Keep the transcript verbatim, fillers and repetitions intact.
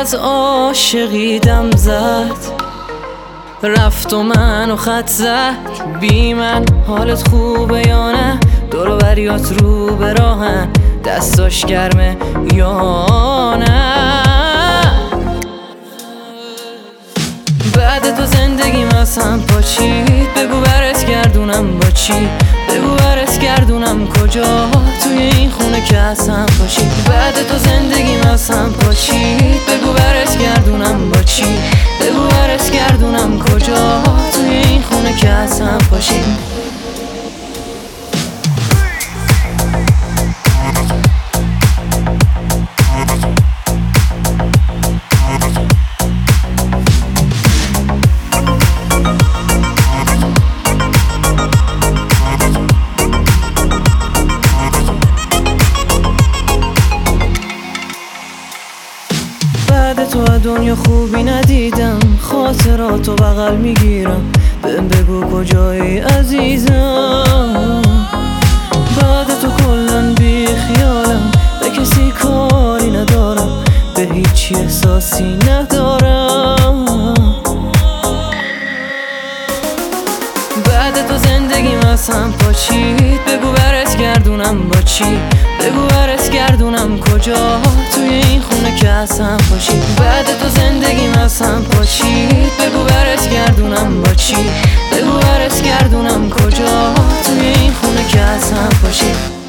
از عاشقی دم زد، رفت و منو خط زد. بی من حالت خوبه یا نه؟ دور و بریات رو به راهن، دستاش گرمه یا نه؟ بعد تو زندگیم از هم پاچید، بگو برس گردونم با چی؟ بگو برس گردونم کجا؟ توی این خونه که از هم پاشید. بعد تو زندگیم از هم پاچید، بگو برس گردونم با چی؟ بگو برس گردونم کجا؟ توی این خونه که از هم پاشید. بعد تو از دنیا خوبی ندیدم، خاطراتو بغل میگیرم. بهم بگو کجایی عزیزم؟ بعد تو کلن بی خیالم، به کسی کاری ندارم، به هیچی احساسی ندارم. بعد تو زندگیم از هم پاچید، بگو برس گردونم با چی؟ بگو برس گردونم کجا؟ توی این خونه که از هم پاشید. بعد تو زندگیم از هم پاشید، بگو برس گردونم با چی؟ بگو برس گردونم کجا؟ توی این خونه که از هم پاشید.